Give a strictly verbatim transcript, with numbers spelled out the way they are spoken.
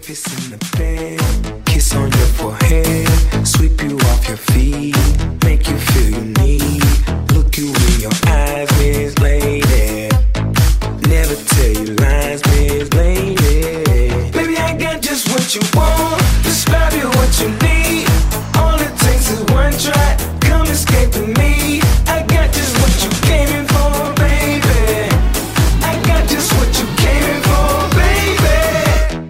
Piss in the bed, kiss on your forehead, sweep you off your feet, make you feel you need